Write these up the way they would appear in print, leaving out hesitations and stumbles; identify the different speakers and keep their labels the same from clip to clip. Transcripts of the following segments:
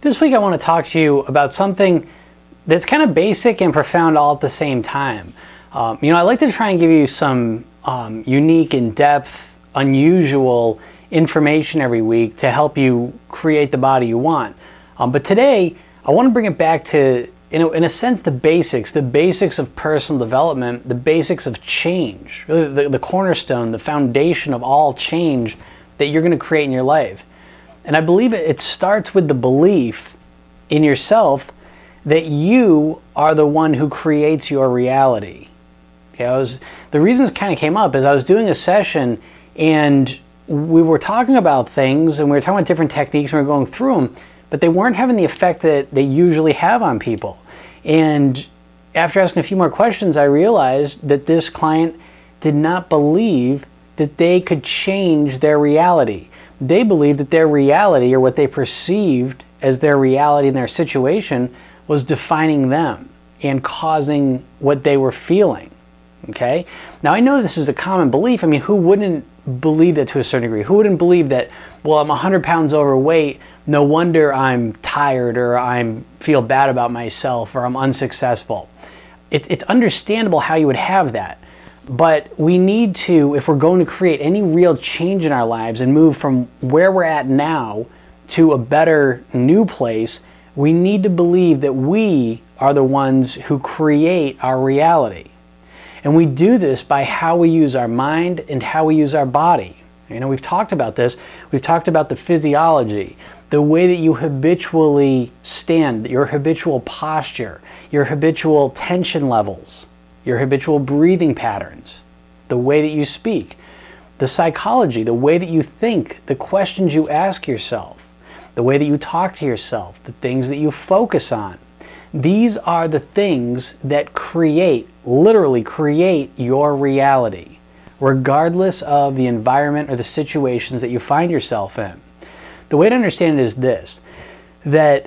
Speaker 1: This week I want to talk to you about something that's kind of basic and profound all at the same time. I like to try and give you some unique, in-depth, unusual information every week to help you create the body you want. But today, I want to bring it back to, in a sense, the basics of personal development, the basics of change, really the cornerstone, the foundation of all change that you're going to create in your life. And I believe it starts with the belief in yourself that you are the one who creates your reality. Okay, the reason this kind of came up is I was doing a session and we were talking about things and we were talking about different techniques and we were going through them, but they weren't having the effect that they usually have on people. And after asking a few more questions, I realized that this client did not believe that they could change their reality. They believed that their reality, or what they perceived as their reality in their situation, was defining them and causing what they were feeling. Okay? Now I know this is a common belief. I mean, who wouldn't believe that to a certain degree? Who wouldn't believe that, well, I'm 100 pounds overweight, no wonder I'm tired or I feel bad about myself or I'm unsuccessful. It's understandable how you would have that. But we need to, if we're going to create any real change in our lives and move from where we're at now to a better new place, we need to believe that we are the ones who create our reality. And we do this by how we use our mind and how we use our body. We've talked about this. We've talked about the physiology, the way that you habitually stand, your habitual posture, your habitual tension levels, your habitual breathing patterns, the way that you speak, the psychology, the way that you think, the questions you ask yourself, the way that you talk to yourself, the things that you focus on. These are the things that literally create your reality, regardless of the environment or the situations that you find yourself in. The way to understand it is this, that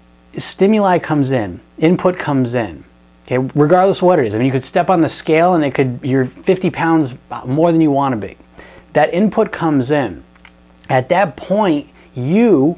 Speaker 1: stimuli comes in, input comes in, okay, regardless of what it is. I mean, you could step on the scale and you're 50 pounds more than you want to be. That input comes in. At that point, you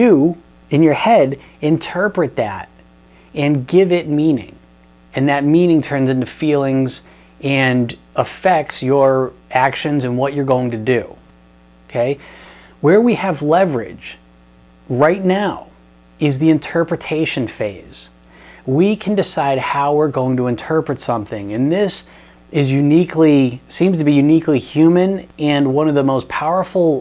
Speaker 1: in your head interpret that and give it meaning. And that meaning turns into feelings and affects your actions and what you're going to do. Okay? Where we have leverage right now is the interpretation phase. We can decide how we're going to interpret something. And this is seems to be uniquely human and one of the most powerful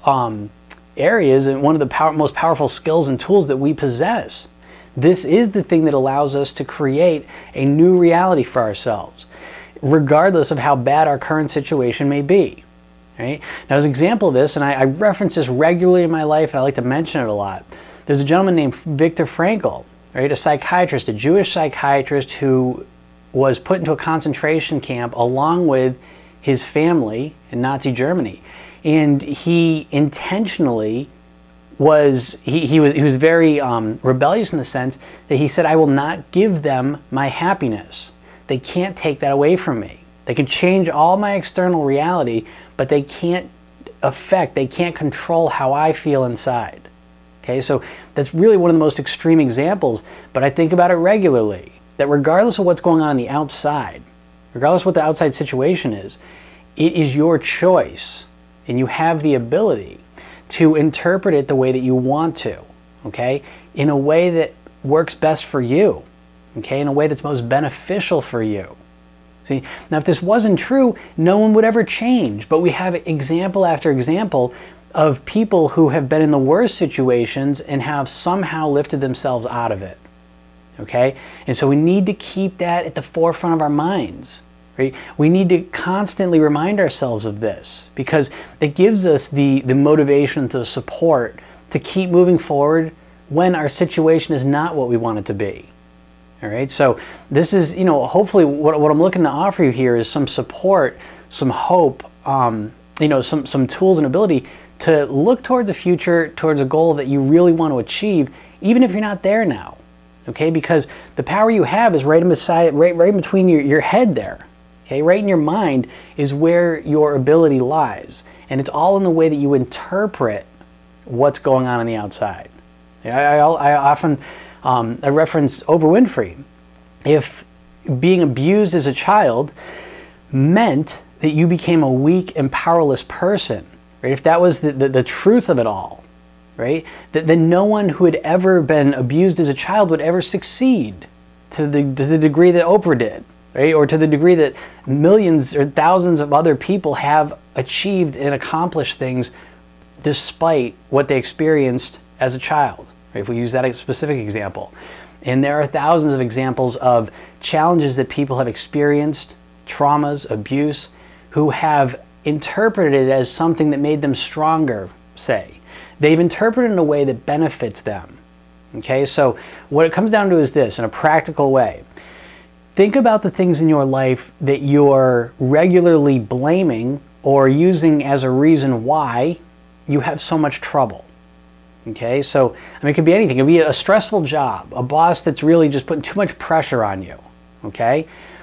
Speaker 1: areas and one of the most powerful skills and tools that we possess. This is the thing that allows us to create a new reality for ourselves, regardless of how bad our current situation may be. Right? Now, as an example of this, and I reference this regularly in my life, and I like to mention it a lot, there's a gentleman named Viktor Frankl, right? A psychiatrist, a Jewish psychiatrist who was put into a concentration camp along with his family in Nazi Germany. And he intentionally was very rebellious in the sense that he said, I will not give them my happiness. They can't take that away from me. They can change all my external reality, but they can't control how I feel inside. Okay, so that's really one of the most extreme examples, but I think about it regularly, that regardless of what's going on the outside, regardless of what the outside situation is, it is your choice, and you have the ability to interpret it the way that you want to, okay, in a way that works best for you, okay, in a way that's most beneficial for you. See, now if this wasn't true, no one would ever change, but we have example after example of people who have been in the worst situations and have somehow lifted themselves out of it, okay? And so we need to keep that at the forefront of our minds, right? We need to constantly remind ourselves of this because it gives us the motivation, the support to keep moving forward when our situation is not what we want it to be. All right, so this is, hopefully what I'm looking to offer you here is some support, some hope, some tools and ability to look towards the future, towards a goal that you really want to achieve, even if you're not there now. Okay, because the power you have is right between your head there. Okay, right in your mind is where your ability lies, and it's all in the way that you interpret what's going on the outside. I often I reference Oprah Winfrey. If being abused as a child meant that you became a weak and powerless person, right? If that was the truth of it all, right? Then no one who had ever been abused as a child would ever succeed to the degree that Oprah did, right? Or to the degree that millions or thousands of other people have achieved and accomplished things despite what they experienced as a child, right? If we use that specific example. And there are thousands of examples of challenges that people have experienced, traumas, abuse, who have interpreted it as something that made them stronger, say. They've interpreted it in a way that benefits them. Okay, so what it comes down to is this, in a practical way. Think about the things in your life that you're regularly blaming or using as a reason why you have so much trouble. Okay, so I mean, it could be anything. It could be a stressful job, a boss that's really just putting too much pressure on you. Okay,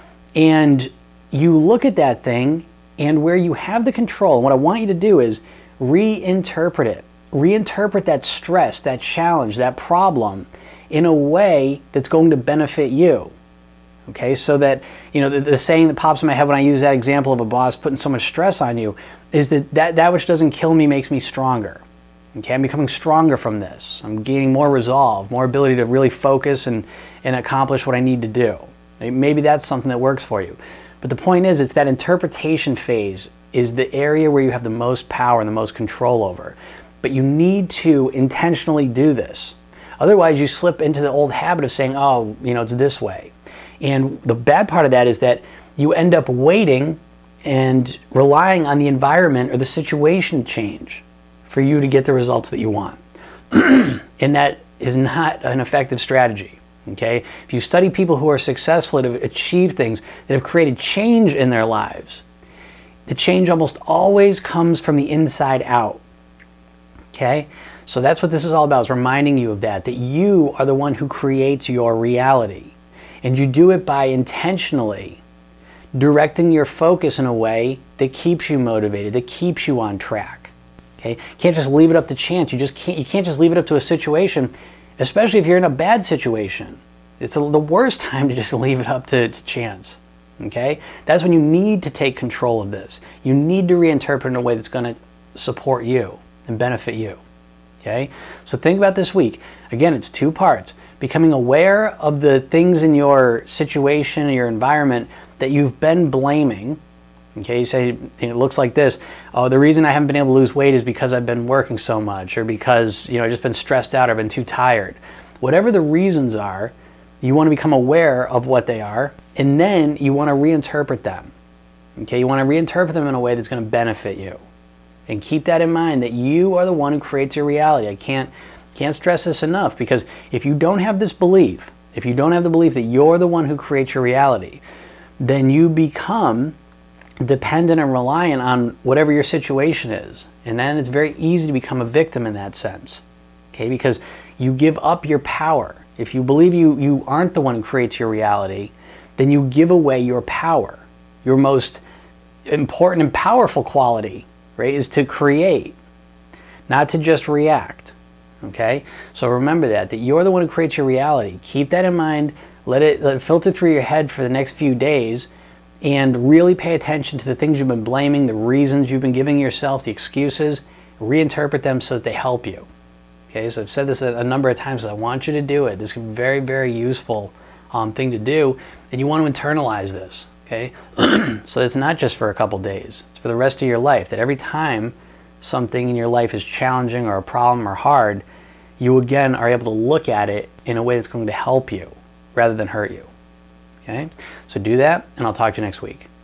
Speaker 1: and you look at that thing, and where you have the control, and what I want you to do is reinterpret it. Reinterpret that stress, that challenge, that problem in a way that's going to benefit you. Okay, so that, you know, the saying that pops in my head when I use that example of a boss putting so much stress on you is that which doesn't kill me makes me stronger. Okay, I'm becoming stronger from this. I'm gaining more resolve, more ability to really focus and accomplish what I need to do. Maybe that's something that works for you. But the point is, it's that interpretation phase is the area where you have the most power and the most control over. But you need to intentionally do this. Otherwise, you slip into the old habit of saying, oh, you know, it's this way. And the bad part of that is that you end up waiting and relying on the environment or the situation change for you to get the results that you want. And that is not an effective strategy. Okay? If you study people who are successful, that have achieved things, that have created change in their lives, the change almost always comes from the inside out. Okay? So that's what this is all about, is reminding you of that you are the one who creates your reality. And you do it by intentionally directing your focus in a way that keeps you motivated, that keeps you on track. Okay? You can't just leave it up to chance. You can't just leave it up to a situation, especially if you're in a bad situation. It's the worst time to just leave it up to chance. Okay? That's when you need to take control of this. You need to reinterpret in a way that's going to support you and benefit you. Okay? So think about this week. Again, it's 2 parts. Becoming aware of the things in your situation, your environment that you've been blaming. Okay, you say, it looks like this. Oh, the reason I haven't been able to lose weight is because I've been working so much, or because, you know, I've just been stressed out or been too tired. Whatever the reasons are, you want to become aware of what they are, and then you want to reinterpret them. Okay, you want to reinterpret them in a way that's going to benefit you. And keep that in mind, that you are the one who creates your reality. I can't stress this enough, because if you don't have this belief, if you don't have the belief that you're the one who creates your reality, then you become dependent and reliant on whatever your situation is. And then it's very easy to become a victim in that sense. Okay, because you give up your power. If you believe you aren't the one who creates your reality, then you give away your power. Your most important and powerful quality, right, is to create, not to just react. Okay? So remember that you're the one who creates your reality. Keep that in mind. Let it filter through your head for the next few days, and really pay attention to the things you've been blaming, the reasons you've been giving yourself, the excuses. Reinterpret them so that they help you. Okay? So I've said this a number of times. I want you to do it. This is a very, very useful thing to do, and you want to internalize this. Okay? So it's not just for a couple days. It's for the rest of your life, that every time something in your life is challenging or a problem or hard, you again are able to look at it in a way that's going to help you rather than hurt you. Okay? So do that, and I'll talk to you next week.